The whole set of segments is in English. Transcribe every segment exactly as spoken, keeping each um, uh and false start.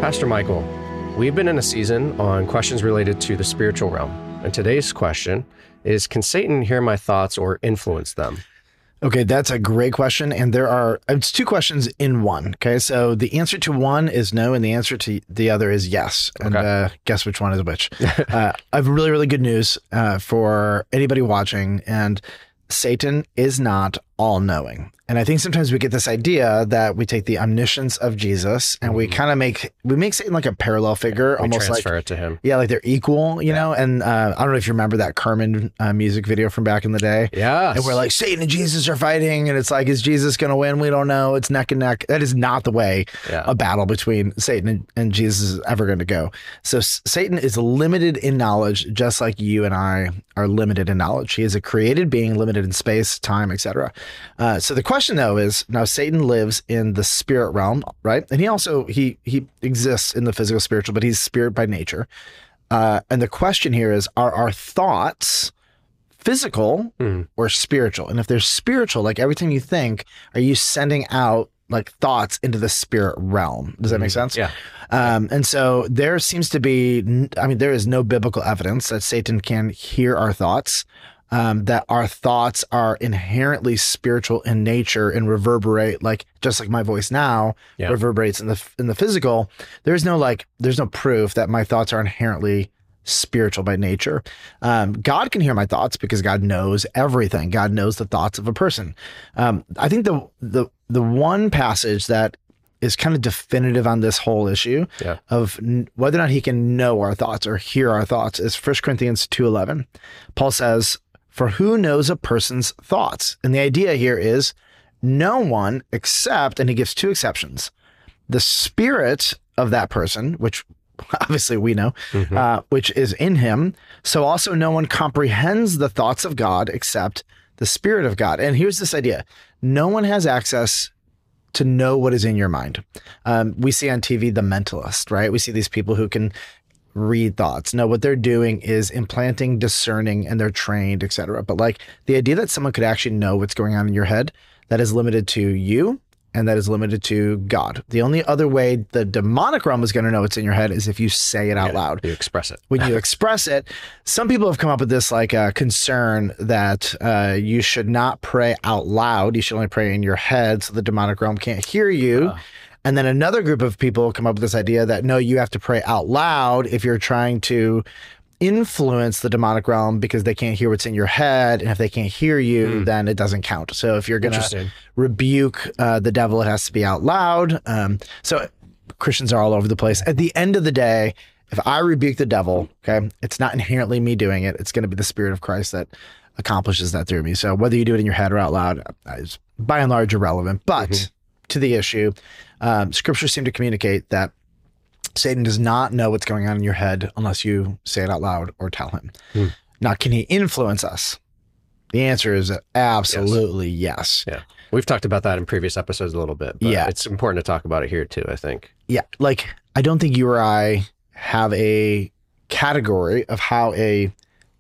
Pastor Michael, we've been in a season on questions related to the spiritual realm. And today's question is, can Satan hear my thoughts or influence them? Okay, that's a great question. And there are, it's two questions in one. Okay, so the answer to one is no, and the answer to the other is yes. And Okay. uh, guess which one is which. uh, I have really, really good news uh, for anybody watching. And Satan is not all-knowing. And I think sometimes we get this idea that we take the omniscience of Jesus and we kind of make, we make Satan like a parallel figure, We almost like, transfer it to him. yeah, like they're equal, you know? And uh, I don't know if you remember that Carmen uh, music video from back in the day. Yes. And we're like, Satan and Jesus are fighting. And it's like, is Jesus going to win? We don't know. It's neck and neck. That is not the way Yeah. a battle between Satan and, and Jesus is ever going to go. So S- Satan is limited in knowledge, just like you and I are limited in knowledge. He is a created being, limited in space, time, et cetera. Uh, so the question, though, is now Satan lives in the spirit realm, right? And he also, he he exists in the physical, spiritual, but he's spirit by nature. Uh, and the question here is, are our thoughts physical Hmm. or spiritual? And if they're spiritual, like every time you think, are you sending out like thoughts into the spirit realm? Does that make sense? Yeah. Um, and so there seems to be, n- I mean, there is no biblical evidence that Satan can hear our thoughts, um, that our thoughts are inherently spiritual in nature and reverberate, like just like my voice now Yeah. reverberates in the in the physical. There's no like, there's no proof that my thoughts are inherently spiritual by nature. Um, God can hear my thoughts because God knows everything. God knows the thoughts of a person. Um, I think the the the one passage that is kind of definitive on this whole issue Yeah. of n- whether or not he can know our thoughts or hear our thoughts is First Corinthians two eleven. Paul says, "For who knows a person's thoughts?" And the idea here is no one except, and he gives two exceptions, the spirit of that person, which obviously we know, uh, which is in him. So also no one comprehends the thoughts of God except the Spirit of God. And here's this idea. No one has access to know what is in your mind. Um, we see on T V The Mentalist, right? We see these people who can read thoughts. No, what they're doing is implanting, discerning, and they're trained, et cetera. But like the idea that someone could actually know what's going on in your head, that is limited to you and that is limited to God. The only other way the demonic realm is going to know what's in your head is if you say it out Yeah, loud. You express it. When you express it, some people have come up with this like uh, concern that uh, you should not pray out loud. You should only pray in your head so the demonic realm can't hear you. And then another group of people come up with this idea that no, you have to pray out loud if you're trying to influence the demonic realm because they can't hear what's in your head. And if they can't hear you, then it doesn't count. So if you're going to Interesting. rebuke uh, the devil, it has to be out loud. Um, so Christians are all over the place. At the end of the day, if I rebuke the devil, okay, it's not inherently me doing it. It's going to be the Spirit of Christ that accomplishes that through me. So whether you do it in your head or out loud uh, is by and large irrelevant. But to the issue, um, scriptures seem to communicate that Satan does not know what's going on in your head unless you say it out loud or tell him. Now, can he influence us? The answer is absolutely yes. Yeah. We've talked about that in previous episodes a little bit, but Yeah. it's important to talk about it here too, I think. Yeah. Like, I don't think you or I have a category of how a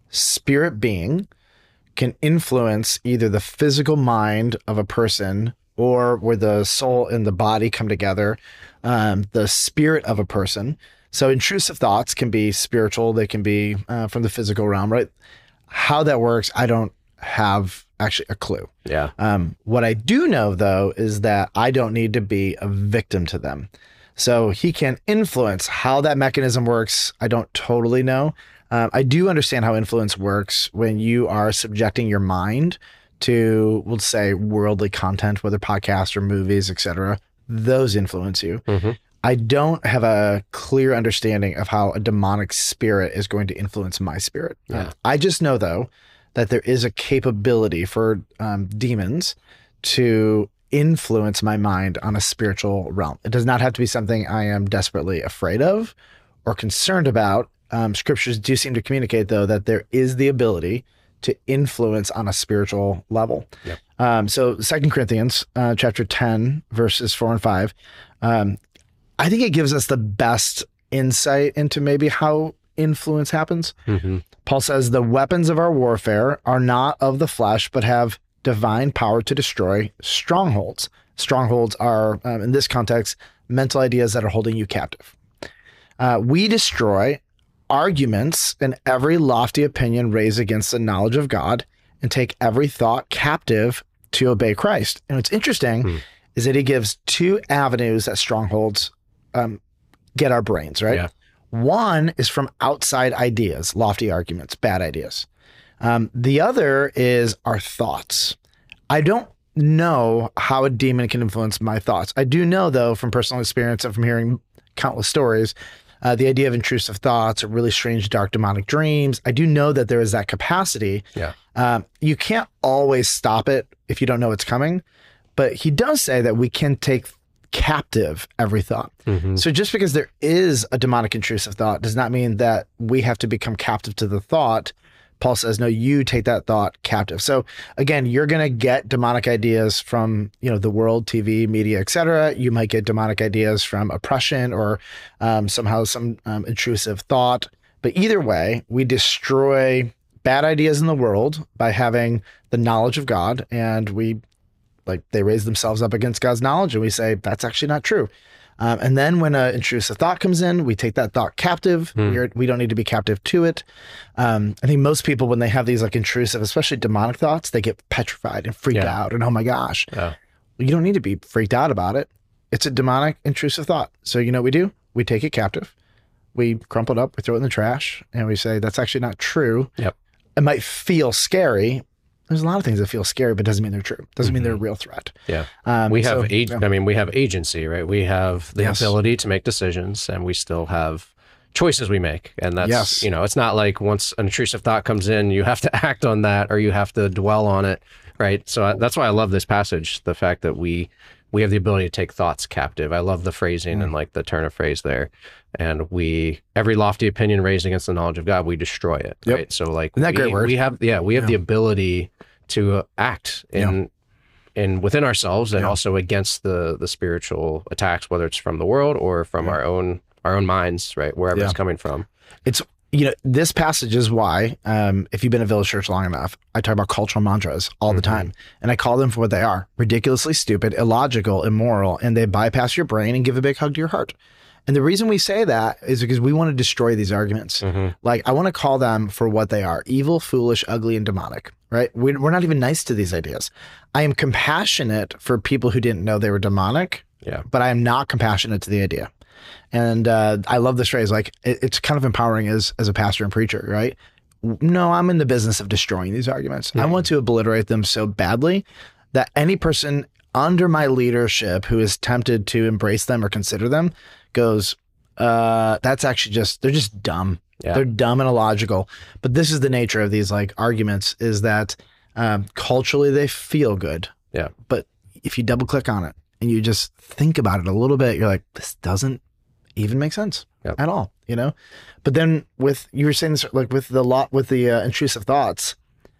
spirit being can influence either the physical mind of a person or where the soul and the body come together, um, the spirit of a person. So intrusive thoughts can be spiritual. They can be uh, from the physical realm, right? How that works, I don't have actually a clue. Yeah. Um, what I do know, though, is that I don't need to be a victim to them. So he can influence how that mechanism works. I don't totally know. Um, I do understand how influence works when you are subjecting your mind to, we'll say, worldly content, whether podcasts or movies, et cetera. Those influence you. I don't have a clear understanding of how a demonic spirit is going to influence my spirit. Yeah. Um, I just know, though, that there is a capability for um, demons to influence my mind on a spiritual realm. It does not have to be something I am desperately afraid of or concerned about. Um, scriptures do seem to communicate, though, that there is the ability to influence on a spiritual level. Yep. Um, so Second Corinthians uh, chapter ten, verses four and five, um, I think it gives us the best insight into maybe how influence happens. Paul says, the weapons of our warfare are not of the flesh, but have divine power to destroy strongholds. Strongholds are, um, in this context, mental ideas that are holding you captive. Uh, we destroy arguments and every lofty opinion raised against the knowledge of God and take every thought captive to obey Christ. And what's interesting hmm. is that he gives two avenues that strongholds um, get our brains, right? Yeah. One is from outside ideas, lofty arguments, bad ideas. Um, the other is our thoughts. I don't know how a demon can influence my thoughts. I do know, though, from personal experience and from hearing countless stories, uh, the idea of intrusive thoughts or really strange, dark, demonic dreams. I do know that there is that capacity. Yeah. Um, you can't always stop it if you don't know it's coming, but he does say that we can take captive every thought. Mm-hmm. So just because there is a demonic intrusive thought does not mean that we have to become captive to the thought. Paul says, no, you take that thought captive. So again, you're going to get demonic ideas from, you know, the world, T V, media, et cetera. You might get demonic ideas from oppression or um, somehow some um, intrusive thought. But either way, we destroy bad ideas in the world by having the knowledge of God, and we like they raise themselves up against God's knowledge, and we say that's actually not true. Um, and then when an intrusive thought comes in, we take that thought captive. Hmm. We're, we don't need to be captive to it. Um, I think most people, when they have these like intrusive, especially demonic thoughts, they get petrified and freaked yeah. out. And oh my gosh, yeah. well, you don't need to be freaked out about it. It's a demonic intrusive thought. So you know what we do? We take it captive. We crumple it up, we throw it in the trash, and we say, that's actually not true. Yep. It might feel scary. There's a lot of things that feel scary, but doesn't mean they're true. Doesn't mm-hmm. mean they're a real threat. Yeah. Um, we have, so, ag- yeah. I mean, we have agency, right? We have the yes. ability to make decisions, and we still have choices we make. And that's, yes. you know, it's not like once an intrusive thought comes in, you have to act on that or you have to dwell on it, right? So I, that's why I love this passage, the fact that we, we have the ability to take thoughts captive. I love the phrasing mm. and like the turn of phrase there. And we, every lofty opinion raised against the knowledge of God, we destroy it, yep. right? So like, Isn't that we, great word? we have, yeah, we have yeah. the ability to act in, yeah. in within ourselves and yeah. also against the, the spiritual attacks, whether it's from the world or from yeah. our own, our own minds, right? Wherever yeah. it's coming from. It's, you know, this passage is why, um, if you've been at Village Church long enough, I talk about cultural mantras all mm-hmm. the time, and I call them for what they are: ridiculously stupid, illogical, immoral, and they bypass your brain and give a big hug to your heart. And the reason we say that is because we want to destroy these arguments. Mm-hmm. Like, I want to call them for what they are: evil, foolish, ugly, and demonic, right? We're not even nice to these ideas. I am compassionate for people who didn't know they were demonic, yeah. but I am not compassionate to the idea. And uh, I love this phrase, like, it, it's kind of empowering as, as a pastor and preacher, right? No, I'm in the business of destroying these arguments. Mm-hmm. I want to obliterate them so badly that any person under my leadership who is tempted to embrace them or consider them goes, uh, that's actually just, they're just dumb. Yeah. They're dumb and illogical. But this is the nature of these like arguments, is that um, culturally they feel good. Yeah. But if you double click on it and you just think about it a little bit, you're like, this doesn't even make sense yep. at all, you know? But then with, you were saying this, like with the lot, with the uh, intrusive thoughts,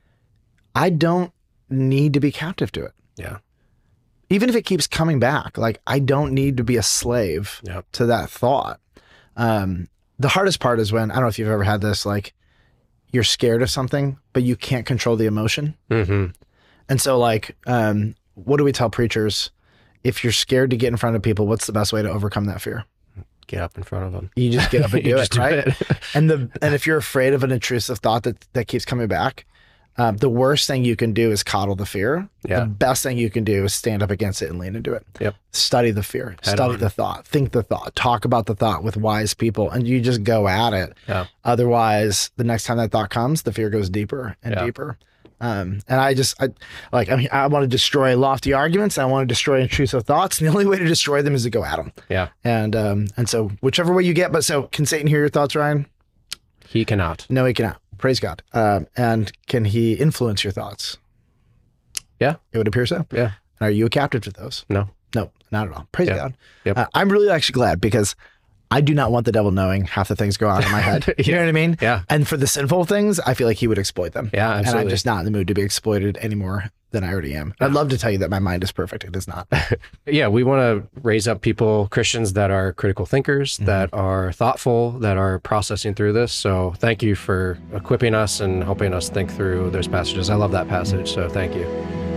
I don't need to be captive to it. Yeah. Even if it keeps coming back, like I don't need to be a slave yep. to that thought. Um, the hardest part is when, I don't know if you've ever had this, like you're scared of something, but you can't control the emotion. Mm-hmm. And so like, um, what do we tell preachers? If you're scared to get in front of people, what's the best way to overcome that fear? Get up in front of them. You just get up and do it, do right? It. and the and if you're afraid of an intrusive thought that, that keeps coming back, um, the worst thing you can do is coddle the fear. Yeah. The best thing you can do is stand up against it and lean into it. Yep. Study the fear. Head study on. the thought. Think the thought. Talk about the thought with wise people, and you just go at it. Yeah. Otherwise, the next time that thought comes, the fear goes deeper and yeah. deeper. Um, and I just, I like, I mean, I want to destroy lofty arguments. I want to destroy intrusive thoughts. And the only way to destroy them is to go at them. Yeah. And, um, and so whichever way you get, but so can Satan hear your thoughts, Ryan? He cannot. No, he cannot. Praise God. Um, and can he influence your thoughts? Yeah. It would appear so. Yeah. And are you a captive to those? No. No, not at all. Praise yeah. God. Yep. Uh, I'm really actually glad, because I do not want the devil knowing half the things go on in my head. You know what I mean? Yeah. And for the sinful things, I feel like he would exploit them. Yeah, absolutely. And I'm just not in the mood to be exploited any more than I already am. I'd love to tell you that my mind is perfect. It is not. Yeah, we want to raise up people, Christians that are critical thinkers, mm-hmm. that are thoughtful, that are processing through this. So thank you for equipping us and helping us think through those passages. I love that passage, so thank you.